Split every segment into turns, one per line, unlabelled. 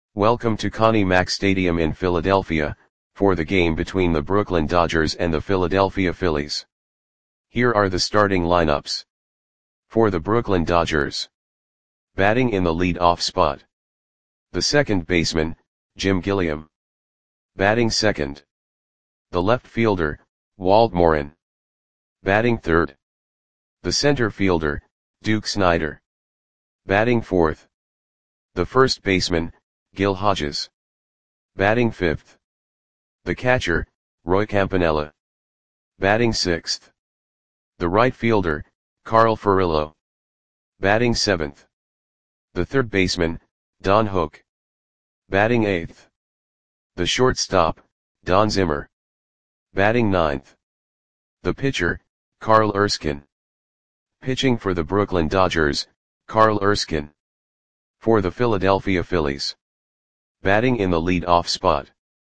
Welcome to Connie Mack Stadium in Philadelphia, for the game between the Brooklyn Dodgers and the Philadelphia Phillies. Here are the starting lineups. For the Brooklyn Dodgers. Batting in the lead-off spot. The second baseman, Jim Gilliam. Batting second. The left fielder, Walt Morin. Batting third. The center fielder, Duke Snider. Batting fourth. The first baseman, Gil Hodges. Batting fifth. The catcher, Roy Campanella. Batting sixth. The right fielder, Carl Furillo. Batting seventh. The third baseman, Don Hook. Batting eighth. The shortstop, Don Zimmer. Batting ninth. The pitcher, Carl Erskine. Pitching for the Brooklyn Dodgers, Carl Erskine. For the Philadelphia Phillies. Batting in the lead-off spot.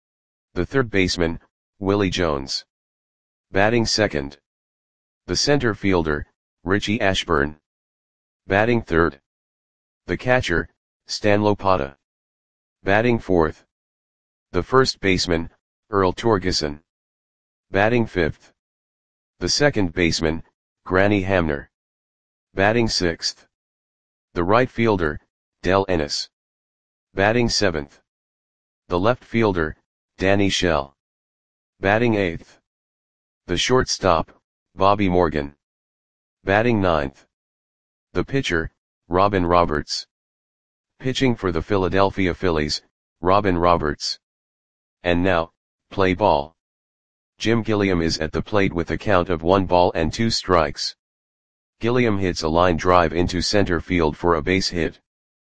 The third baseman, Willie Jones. Batting second. The center fielder, Richie Ashburn. Batting third. The catcher, Stan Lopata. Batting fourth. The first baseman, Earl Torgeson. Batting fifth. The second baseman, Granny Hamner. Batting sixth. The right fielder, Del Ennis. Batting seventh. The left fielder, Danny Shell. Batting eighth. The shortstop, Bobby Morgan. Batting ninth. The pitcher, Robin Roberts. Pitching for the Philadelphia Phillies, Robin Roberts. And now, play ball. Jim Gilliam is at the plate with a count of 1 ball and 2 strikes. Gilliam hits a line drive into center field for a base hit.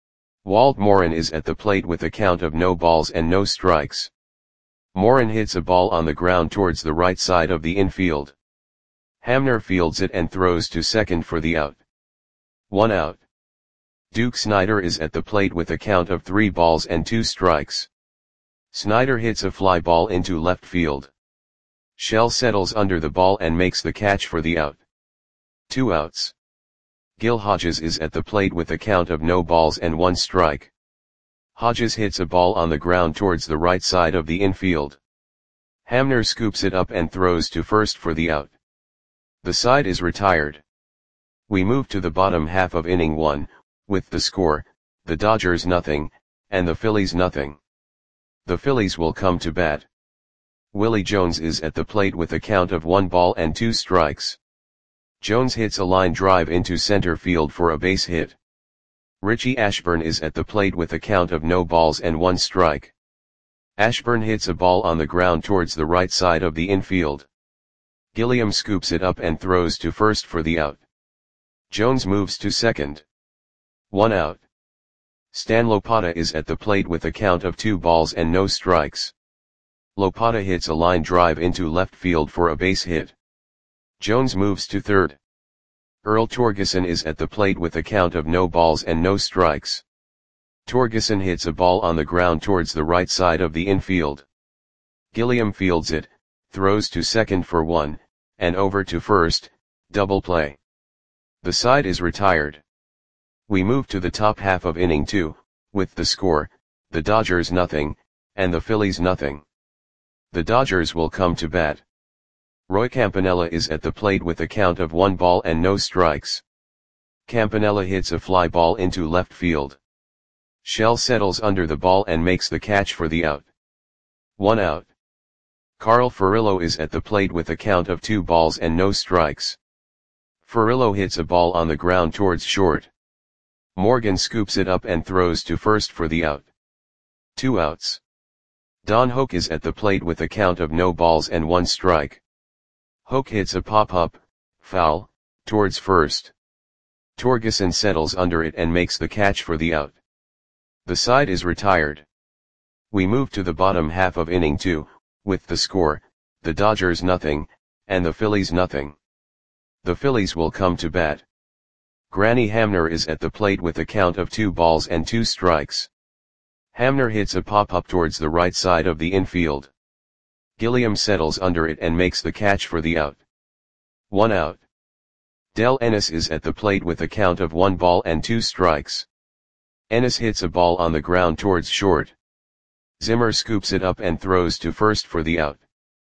Walt Morin is at the plate with a count of no balls and no strikes. Morin hits a ball on the ground towards the right side of the infield. Hamner fields it and throws to second for the out. 1 out. Duke Snider is at the plate with a count of 3 balls and 2 strikes. Snider hits a fly ball into left field. Shell settles under the ball and makes the catch for the out. 2 outs. Gil Hodges is at the plate with a count of no balls and 1 strike. Hodges hits a ball on the ground towards the right side of the infield. Hamner scoops it up and throws to first for the out. The side is retired. We move to the bottom half of inning 1, with the score, the Dodgers nothing, and the Phillies nothing. The Phillies will come to bat. Willie Jones is at the plate with a count of 1 ball and 2 strikes. Jones hits a line drive into center field for a base hit. Richie Ashburn is at the plate with a count of no balls and 1 strike. Ashburn hits a ball on the ground towards the right side of the infield. Gilliam scoops it up and throws to first for the out. Jones moves to second. 1 out. Stan Lopata is at the plate with a count of 2 balls and no strikes. Lopata hits a line drive into left field for a base hit. Jones moves to third. Earl Torgeson is at the plate with a count of no balls and no strikes. Torgeson hits a ball on the ground towards the right side of the infield. Gilliam fields it, throws to second for 1, and over to first, double play. The side is retired. We move to the top half of inning 2, with the score, the Dodgers nothing, and the Phillies nothing. The Dodgers will come to bat. Roy Campanella is at the plate with a count of 1 ball and no strikes. Campanella hits a fly ball into left field. Shell settles under the ball and makes the catch for the out. 1 out. Carl Furillo is at the plate with a count of 2 balls and no strikes. Furillo hits a ball on the ground towards short. Morgan scoops it up and throws to first for the out. 2 outs. Don Hook is at the plate with a count of no balls and 1 strike. Hook hits a pop-up, foul, towards first. Torgeson settles under it and makes the catch for the out. The side is retired. We move to the bottom half of inning 2, with the score, the Dodgers nothing, and the Phillies nothing. The Phillies will come to bat. Granny Hamner is at the plate with a count of 2 balls and 2 strikes. Hamner hits a pop-up towards the right side of the infield. Gilliam settles under it and makes the catch for the out. 1 out. Del Ennis is at the plate with a count of 1 ball and 2 strikes. Ennis hits a ball on the ground towards short. Zimmer scoops it up and throws to first for the out.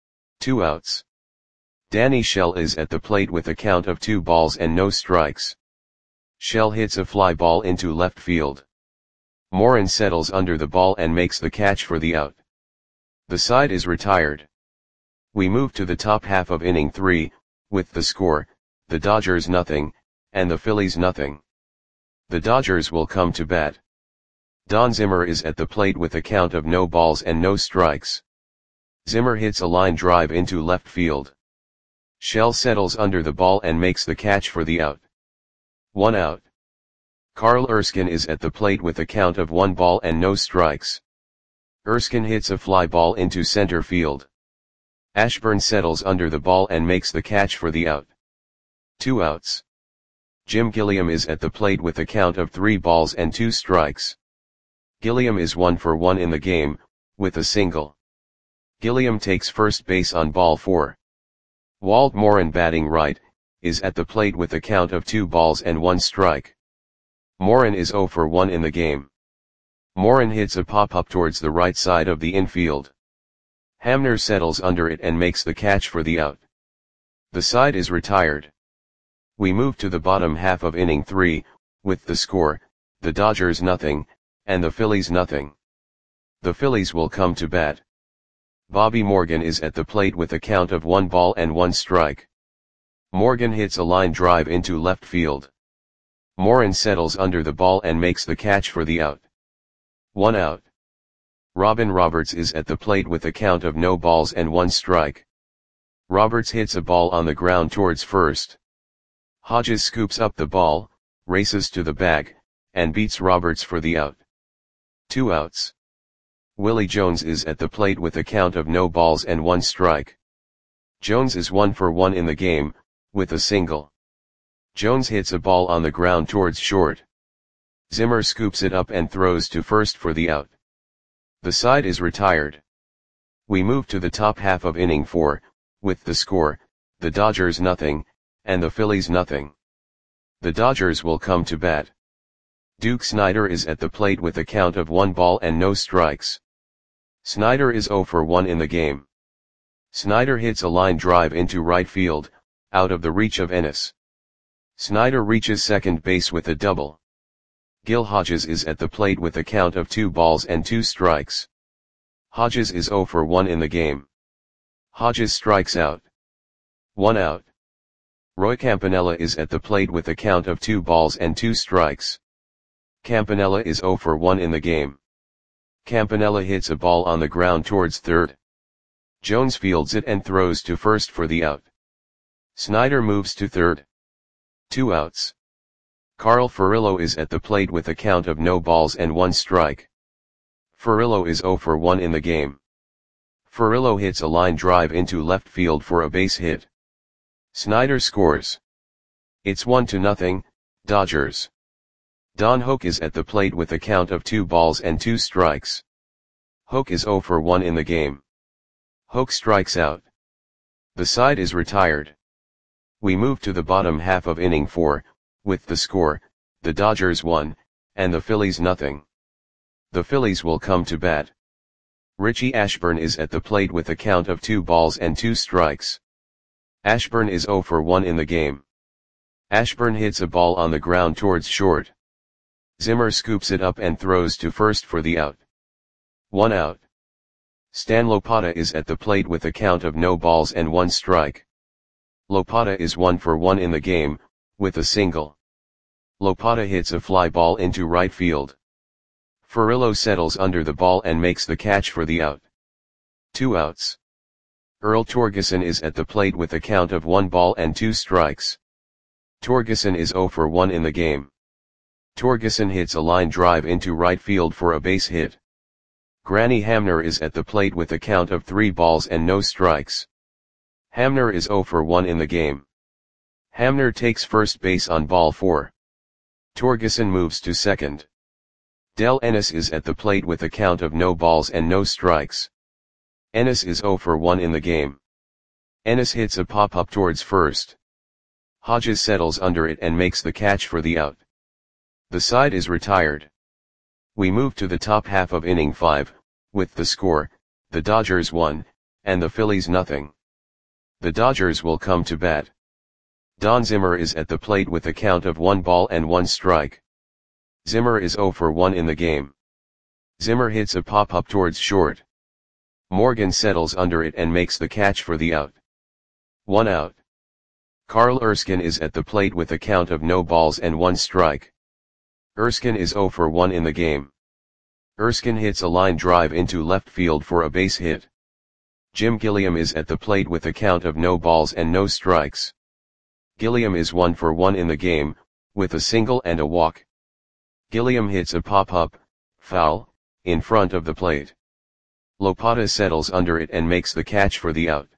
2 outs. Danny Shell is at the plate with a count of 2 balls and no strikes. Shell hits a fly ball into left field. Morin settles under the ball and makes the catch for the out. The side is retired. We move to the top half of inning 3, with the score, the Dodgers nothing, and the Phillies nothing. The Dodgers will come to bat. Don Zimmer is at the plate with a count of no balls and no strikes. Zimmer hits a line drive into left field. Shell settles under the ball and makes the catch for the out. 1 out. Carl Erskine is at the plate with a count of 1 ball and no strikes. Erskine hits a fly ball into center field. Ashburn settles under the ball and makes the catch for the out. 2 outs. Jim Gilliam is at the plate with a count of 3 balls and 2 strikes. Gilliam is 1 for 1 in the game, with a single. Gilliam takes first base on ball 4. Walt Morin, batting right, is at the plate with a count of 2 balls and 1 strike. Morin is 0 for 1 in the game. Morin hits a pop-up towards the right side of the infield. Hamner settles under it and makes the catch for the out. The side is retired. We move to the bottom half of inning 3, with the score, the Dodgers nothing, and the Phillies nothing. The Phillies will come to bat. Bobby Morgan is at the plate with a count of 1 ball and 1 strike. Morgan hits a line drive into left field. Morin settles under the ball and makes the catch for the out. 1 out. Robin Roberts is at the plate with a count of no balls and 1 strike. Roberts hits a ball on the ground towards first. Hodges scoops up the ball, races to the bag, and beats Roberts for the out. 2 outs. Willie Jones is at the plate with a count of no balls and 1 strike. Jones is 1 for 1 in the game, with a single. Jones hits a ball on the ground towards short. Zimmer scoops it up and throws to first for the out. The side is retired. We move to the top half of inning 4, with the score, the Dodgers nothing, and the Phillies nothing. The Dodgers will come to bat. Duke Snider is at the plate with a count of 1 ball and no strikes. Snider is 0 for 1 in the game. Snider hits a line drive into right field, out of the reach of Ennis. Snider reaches second base with a double. Gil Hodges is at the plate with a count of 2 balls and 2 strikes. Hodges is 0 for 1 in the game. Hodges strikes out. 1 out. Roy Campanella is at the plate with a count of 2 balls and 2 strikes. Campanella is 0 for 1 in the game. Campanella hits a ball on the ground towards third. Jones fields it and throws to first for the out. Snider moves to third. 2 outs. Carl Furillo is at the plate with a count of no balls and 1 strike. Furillo is 0 for 1 in the game. Furillo hits a line drive into left field for a base hit. Snider scores. It's 1-0, Dodgers. Don Hoak is at the plate with a count of 2 balls and 2 strikes. Hoak is 0 for 1 in the game. Hoak strikes out. The side is retired. We move to the bottom half of inning 4, with the score, the Dodgers 1, and the Phillies nothing. The Phillies will come to bat. Richie Ashburn is at the plate with a count of 2 balls and 2 strikes. Ashburn is 0 for 1 in the game. Ashburn hits a ball on the ground towards short. Zimmer scoops it up and throws to first for the out. 1 out. Stan Lopata is at the plate with a count of no balls and 1 strike. Lopata is 1 for 1 in the game, with a single. Lopata hits a fly ball into right field. Furillo settles under the ball and makes the catch for the out. 2 outs. Earl Torgeson is at the plate with a count of 1 ball and 2 strikes. Torgeson is 0 for 1 in the game. Torgeson hits a line drive into right field for a base hit. Granny Hamner is at the plate with a count of 3 balls and no strikes. Hamner is 0 for 1 in the game. Hamner takes first base on ball 4. Torgeson moves to second. Del Ennis is at the plate with a count of no balls and no strikes. Ennis is 0 for 1 in the game. Ennis hits a pop-up towards first. Hodges settles under it and makes the catch for the out. The side is retired. We move to the top half of inning 5, with the score, the Dodgers won, and the Phillies nothing. The Dodgers will come to bat. Don Zimmer is at the plate with a count of 1 ball and 1 strike. Zimmer is 0 for 1 in the game. Zimmer hits a pop-up towards short. Morgan settles under it and makes the catch for the out. 1 out. Carl Erskine is at the plate with a count of no balls and 1 strike. Erskine is 0 for 1 in the game. Erskine hits a line drive into left field for a base hit. Jim Gilliam is at the plate with a count of no balls and no strikes. Gilliam is 1 for 1 in the game, with a single and a walk. Gilliam hits a pop-up, foul, in front of the plate. Lopata settles under it and makes the catch for the out.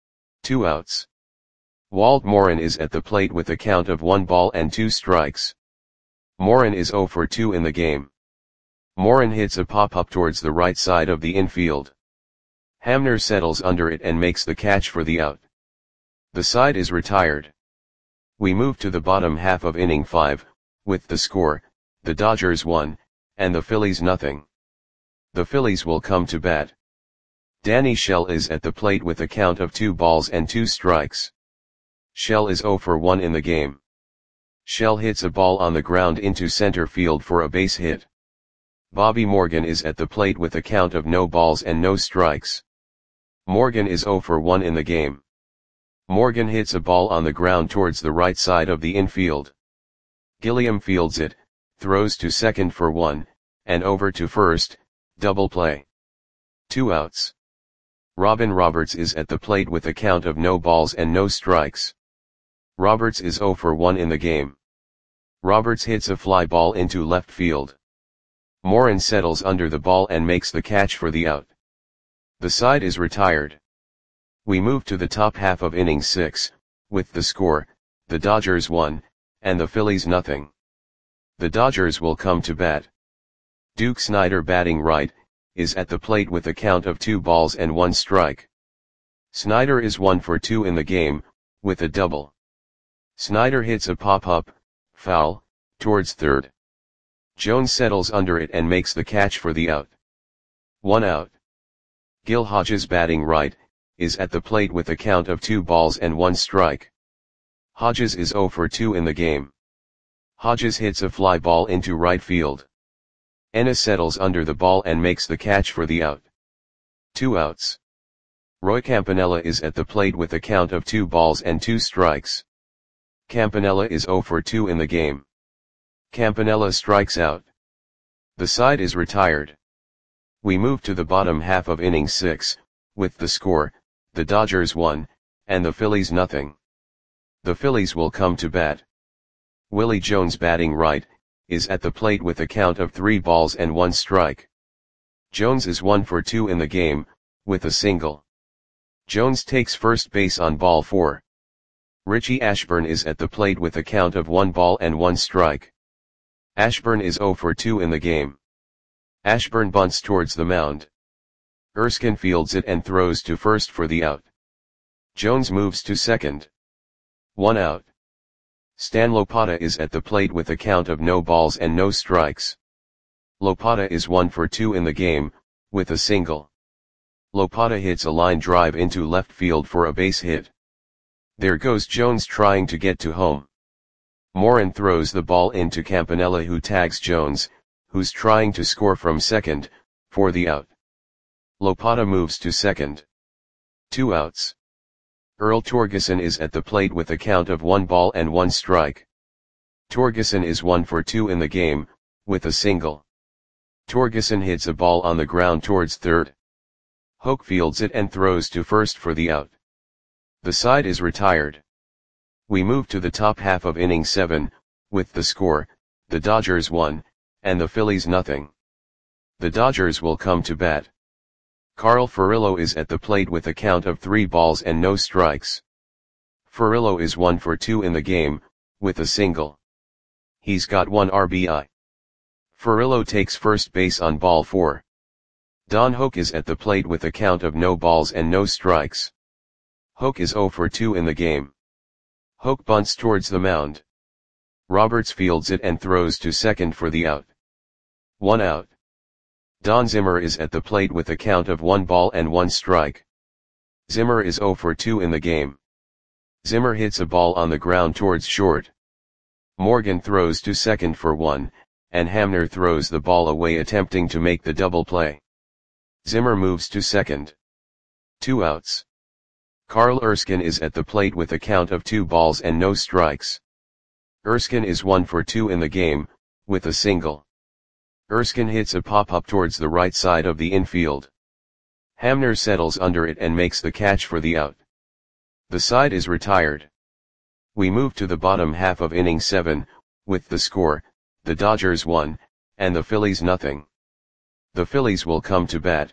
2 outs. Walt Morin is at the plate with a count of 1 ball and 2 strikes. Morin is 0 for 2 in the game. Morin hits a pop-up towards the right side of the infield. Hamner settles under it and makes the catch for the out. The side is retired. We move to the bottom half of inning 5, with the score, the Dodgers won, and the Phillies nothing. The Phillies will come to bat. Danny Shell is at the plate with a count of 2 balls and 2 strikes. Shell is 0 for 1 in the game. Shell hits a ball on the ground into center field for a base hit. Bobby Morgan is at the plate with a count of no balls and no strikes. Morgan is 0 for 1 in the game. Morgan hits a ball on the ground towards the right side of the infield. Gilliam fields it, throws to second for 1, and over to first, double play. 2 outs. Robin Roberts is at the plate with a count of no balls and no strikes. Roberts is 0 for 1 in the game. Roberts hits a fly ball into left field. Morin settles under the ball and makes the catch for the out. The side is retired. We move to the top half of inning 6, with the score, the Dodgers won, and the Phillies nothing. The Dodgers will come to bat. Duke Snider, batting right, is at the plate with a count of 2 balls and 1 strike. Snider is 1 for 2 in the game, with a double. Snider hits a pop-up, foul, towards third. Jones settles under it and makes the catch for the out. 1 out. Gil Hodges, batting right, is at the plate with a count of 2 balls and 1 strike. Hodges is 0 for 2 in the game. Hodges hits a fly ball into right field. Ennis settles under the ball and makes the catch for the out. 2 outs. Roy Campanella is at the plate with a count of 2 balls and 2 strikes. Campanella is 0 for 2 in the game. Campanella strikes out. The side is retired. We move to the bottom half of inning 6, with the score, the Dodgers won, and the Phillies nothing. The Phillies will come to bat. Willie Jones, batting right, is at the plate with a count of 3 balls and 1 strike. Jones is 1 for 2 in the game, with a single. Jones takes first base on ball 4. Richie Ashburn is at the plate with a count of 1 ball and 1 strike. Ashburn is 0 for 2 in the game. Ashburn bunts towards the mound. Erskine fields it and throws to first for the out. Jones moves to second. 1 out. Stan Lopata is at the plate with a count of no balls and no strikes. Lopata is 1 for 2 in the game, with a single. Lopata hits a line drive into left field for a base hit. There goes Jones trying to get to home. Morin throws the ball into Campanella, who tags Jones, who's trying to score from second, for the out. Lopata moves to second. 2 outs. Earl Torgeson is at the plate with a count of 1 ball and 1 strike. Torgeson is 1 for 2 in the game, with a single. Torgeson hits a ball on the ground towards third. Hoke fields it and throws to first for the out. The side is retired. We move to the top half of inning 7, with the score, the Dodgers won, and the Phillies nothing. The Dodgers will come to bat. Carl Furillo is at the plate with a count of 3 balls and no strikes. Furillo is 1 for 2 in the game, with a single. He's got 1 RBI. Furillo takes first base on ball 4. Don Hoke is at the plate with a count of no balls and no strikes. Hoke is 0 for 2 in the game. Hoke bunts towards the mound. Roberts fields it and throws to second for the out. 1 out. Don Zimmer is at the plate with a count of 1 ball and 1 strike. Zimmer is 0 for 2 in the game. Zimmer hits a ball on the ground towards short. Morgan throws to second for 1, and Hamner throws the ball away attempting to make the double play. Zimmer moves to second. 2 outs. Carl Erskine is at the plate with a count of 2 balls and no strikes. Erskine is 1 for 2 in the game, with a single. Erskine hits a pop-up towards the right side of the infield. Hamner settles under it and makes the catch for the out. The side is retired. We move to the bottom half of inning 7, with the score, the Dodgers 1, and the Phillies nothing. The Phillies will come to bat.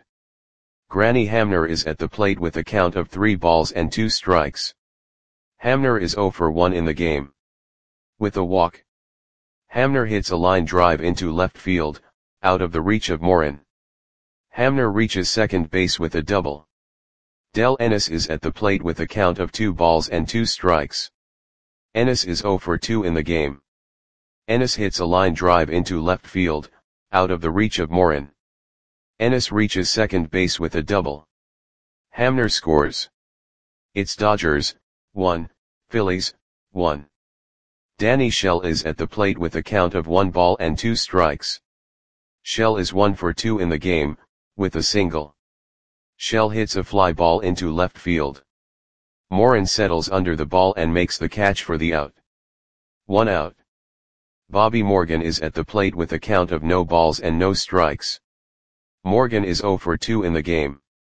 Granny Hamner is at the plate with a count of 3 balls and 2 strikes. Hamner is 0 for 1 in the game. With a walk. Hamner hits a line drive into left field, out of the reach of Morin. Hamner reaches second base with a double. Del Ennis is at the plate with a count of 2 balls and 2 strikes. Ennis is 0 for 2 in the game. Ennis hits a line drive into left field, out of the reach of Morin. Ennis reaches second base with a double. Hamner scores. It's Dodgers, 1, Phillies, 1. Danny Shell is at the plate with a count of 1 ball and 2 strikes. Shell is 1 for 2 in the game, with a single. Shell hits a fly ball into left field. Morin settles under the ball and makes the catch for the out. 1 out. Bobby Morgan is at the plate with a count of no balls and no strikes. Morgan is 0 for 2 in the game.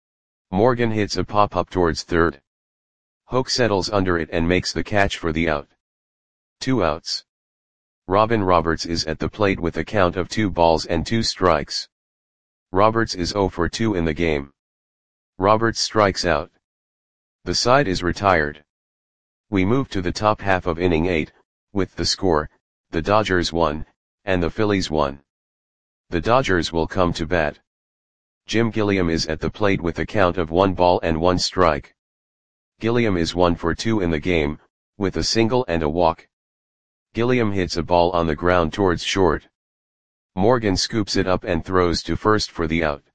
Morgan hits a pop-up towards third. Hoke settles under it and makes the catch for the out. 2 outs. Robin Roberts is at the plate with a count of 2 balls and 2 strikes. Roberts is 0 for 2 in the game. Roberts strikes out. The side is retired. We move to the top half of inning 8, with the score, the Dodgers 1, and the Phillies 1. The Dodgers will come to bat. Jim Gilliam is at the plate with a count of 1 ball and 1 strike. Gilliam is 1 for 2 in the game, with a single and a walk. Gilliam hits a ball on the ground towards short. Morgan scoops it up and throws to first for the out.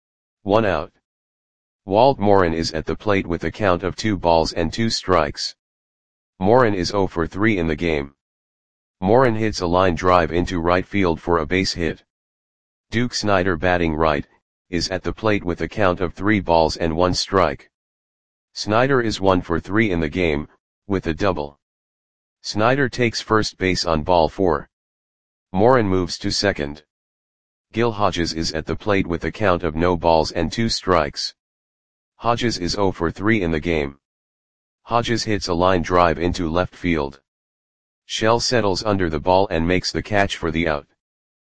1 out. Walt Morin is at the plate with a count of 2 balls and 2 strikes. Morin is 0 for 3 in the game. Morin hits a line drive into right field for a base hit. Duke Snider, batting right, is at the plate with a count of 3 balls and 1 strike. Snider is 1 for 3 in the game, with a double. Snider takes first base on ball 4. Morin moves to second. Gil Hodges is at the plate with a count of no balls and 2 strikes. Hodges is 0 for 3 in the game. Hodges hits a line drive into left field. Shell settles under the ball and makes the catch for the out.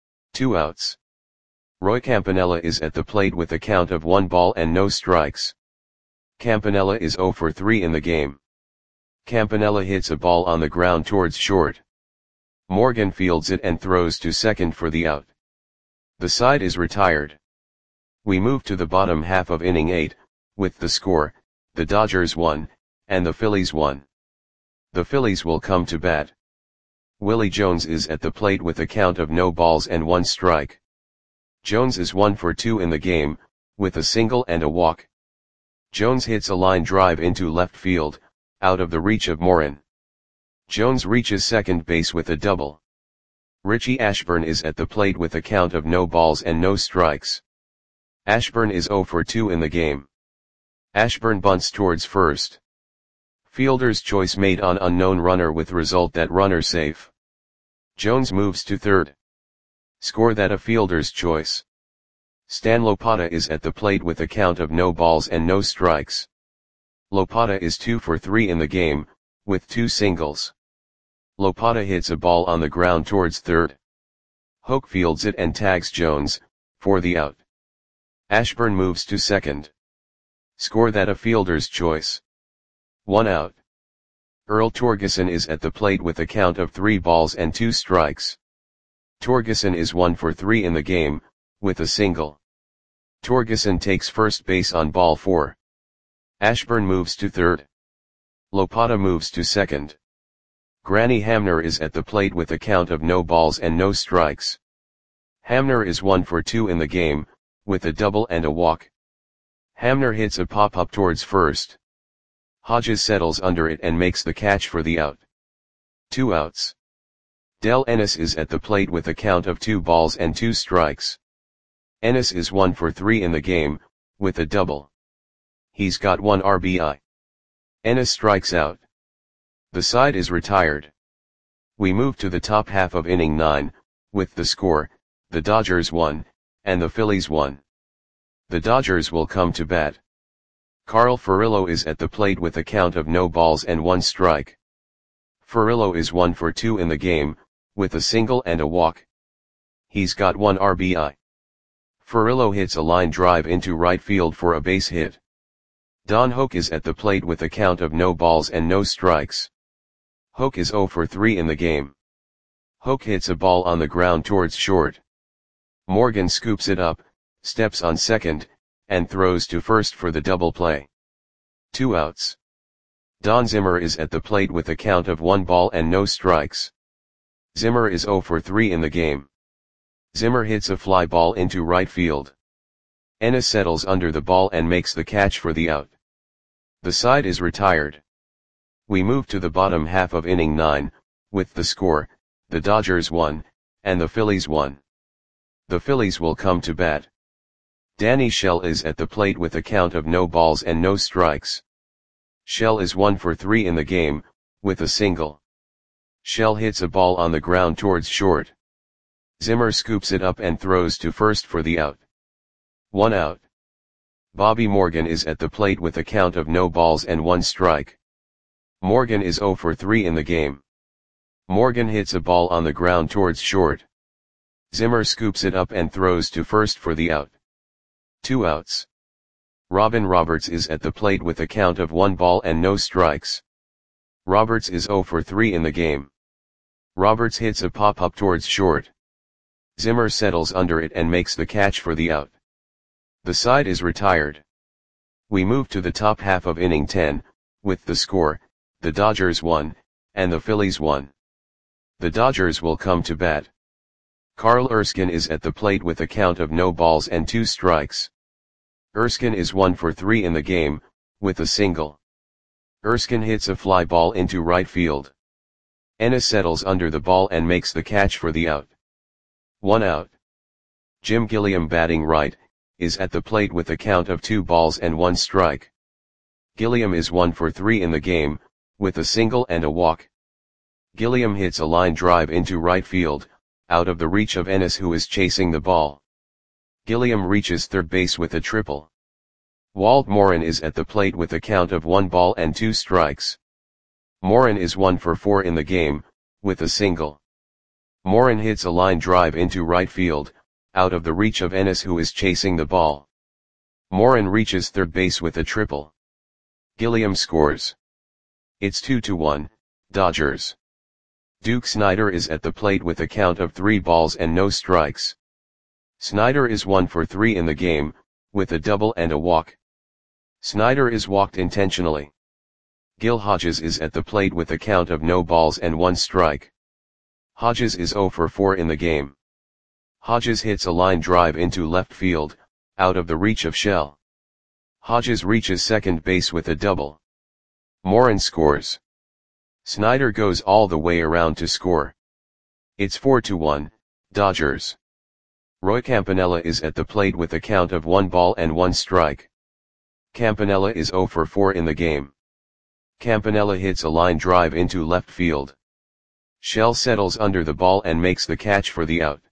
2 outs. Roy Campanella is at the plate with a count of 1 ball and no strikes. Campanella is 0 for 3 in the game. Campanella hits a ball on the ground towards short. Morgan fields it and throws to second for the out. The side is retired. We move to the bottom half of inning 8, with the score, the Dodgers 1, and the Phillies 1. The Phillies will come to bat. Willie Jones is at the plate with a count of no balls and 1 strike. Jones is 1 for 2 in the game, with a single and a walk. Jones hits a line drive into left field, out of the reach of Morin. Jones reaches second base with a double. Richie Ashburn is at the plate with a count of no balls and no strikes. Ashburn is 0 for 2 in the game. Ashburn bunts towards first. Fielder's choice made on unknown runner with result that runner safe. Jones moves to third. Score that a fielder's choice. Stan Lopata is at the plate with a count of no balls and no strikes. Lopata is 2 for 3 in the game, with 2 singles. Lopata hits a ball on the ground towards third. Hoke fields it and tags Jones, for the out. Ashburn moves to second. Score that a fielder's choice. 1 out. Earl Torgeson is at the plate with a count of 3 balls and 2 strikes. Torgeson is 1 for 3 in the game, with a single. Torgeson takes first base on ball 4. Ashburn moves to third. Lopata moves to second. Granny Hamner is at the plate with a count of no balls and no strikes. Hamner is 1 for 2 in the game, with a double and a walk. Hamner hits a pop-up towards first. Hodges settles under it and makes the catch for the out. 2 outs. Del Ennis is at the plate with a count of 2 balls and 2 strikes. Ennis is 1 for 3 in the game, with a double. He's got 1 RBI. Ennis strikes out. The side is retired. We move to the top half of inning 9, with the score, the Dodgers 1, and the Phillies 1. The Dodgers will come to bat. Carl Furillo is at the plate with a count of no balls and 1 strike. Furillo is 1 for 2 in the game, with a single and a walk. He's got 1 RBI. Furillo hits a line drive into right field for a base hit. Don Hoak is at the plate with a count of no balls and no strikes. Hoak is 0 for 3 in the game. Hoak hits a ball on the ground towards short. Morgan scoops it up, steps on second, and throws to first for the double play. 2 outs. Don Zimmer is at the plate with a count of 1 ball and no strikes. Zimmer is 0 for 3 in the game. Zimmer hits a fly ball into right field. Ennis settles under the ball and makes the catch for the out. The side is retired. We move to the bottom half of inning 9, with the score, the Dodgers 1, and the Phillies 1. The Phillies will come to bat. Danny Shell is at the plate with a count of no balls and no strikes. Shell is 1 for 3 in the game, with a single. Shell hits a ball on the ground towards short. Zimmer scoops it up and throws to first for the out. 1 out. Bobby Morgan is at the plate with a count of no balls and 1 strike. Morgan is 0 for 3 in the game. Morgan hits a ball on the ground towards short. Zimmer scoops it up and throws to first for the out. 2 outs. Robin Roberts is at the plate with a count of 1 ball and no strikes. Roberts is 0 for 3 in the game. Roberts hits a pop-up towards short. Zimmer settles under it and makes the catch for the out. The side is retired. We move to the top half of inning 10, with the score, the Dodgers 1, and the Phillies 1. The Dodgers will come to bat. Carl Erskine is at the plate with a count of no balls and 2 strikes. Erskine is 1 for 3 in the game, with a single. Erskine hits a fly ball into right field. Ennis settles under the ball and makes the catch for the out. 1 out. Jim Gilliam, batting right, is at the plate with a count of 2 balls and 1 strike. Gilliam is 1 for 3 in the game, with a single and a walk. Gilliam hits a line drive into right field, out of the reach of Ennis, who is chasing the ball. Gilliam reaches third base with a triple. Walt Morin is at the plate with a count of 1 ball and 2 strikes. Morin is 1 for 4 in the game, with a single. Morin hits a line drive into right field, out of the reach of Ennis, who is chasing the ball. Morin reaches third base with a triple. Gilliam scores. It's 2-1, Dodgers. Duke Snider is at the plate with a count of 3 balls and no strikes. Snider is 1 for 3 in the game, with a double and a walk. Snider is walked intentionally. Gil Hodges is at the plate with a count of no balls and 1 strike. Hodges is 0 for 4 in the game. Hodges hits a line drive into left field, out of the reach of Shell. Hodges reaches second base with a double. Morin scores. Snider goes all the way around to score. It's 4-1, Dodgers. Roy Campanella is at the plate with a count of 1 ball and 1 strike. Campanella is 0 for 4 in the game. Campanella hits a line drive into left field. Shell settles under the ball and makes the catch for the out.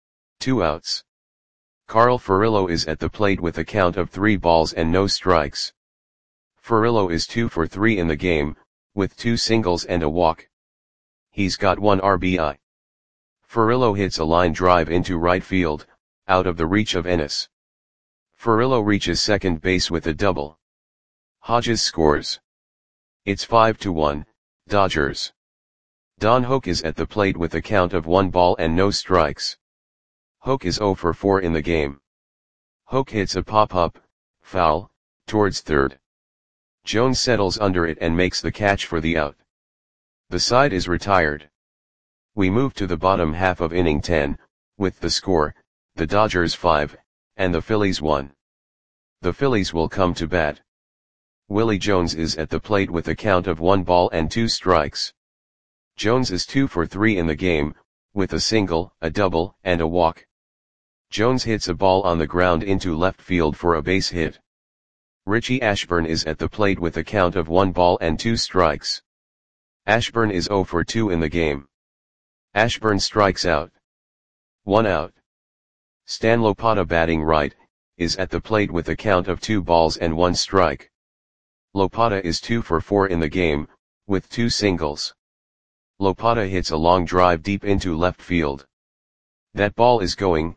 2 outs. Carl Furillo is at the plate with a count of 3 balls and no strikes. Furillo is 2 for 3 in the game, with 2 singles and a walk. He's got 1 RBI. Furillo hits a line drive into right field, out of the reach of Ennis. Furillo reaches second base with a double. Hodges scores. It's 5-1, Dodgers. Don Hoak is at the plate with a count of 1 ball and no strikes. Hoak is 0 for 4 in the game. Hoak hits a pop-up, foul, towards third. Jones settles under it and makes the catch for the out. The side is retired. We move to the bottom half of inning 10, with the score, the Dodgers 5, and the Phillies won. The Phillies will come to bat. Willie Jones is at the plate with a count of 1 ball and 2 strikes. Jones is 2 for 3 in the game, with a single, a double, and a walk. Jones hits a ball on the ground into left field for a base hit. Richie Ashburn is at the plate with a count of 1 ball and 2 strikes. Ashburn is 0 for 2 in the game. Ashburn strikes out. 1 out. Stan Lopata, batting right, is at the plate with a count of 2 balls and 1 strike. Lopata is 2 for 4 in the game, with 2 singles. Lopata hits a long drive deep into left field. That ball is gone.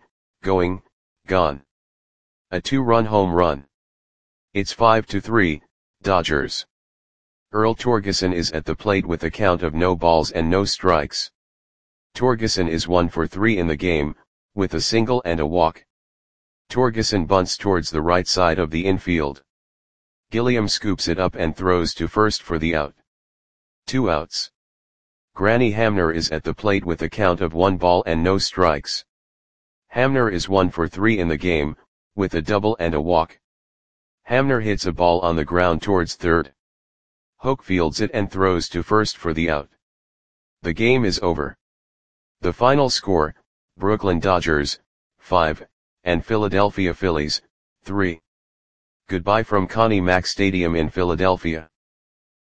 A 2-run home run. It's 5-3, Dodgers. Earl Torgeson is at the plate with a count of no balls and no strikes. Torgeson is 1 for 3 in the game, with a single and a walk. Torgeson bunts towards the right side of the infield. Gilliam scoops it up and throws to first for the out. 2 outs. Granny Hamner is at the plate with a count of 1 ball and no strikes. Hamner is 1 for 3 in the game, with a double and a walk. Hamner hits a ball on the ground towards third. Hoke fields it and throws to first for the out. The game is over. The final score, Brooklyn Dodgers, 5, and Philadelphia Phillies, 3. Goodbye from Connie Mack Stadium in Philadelphia.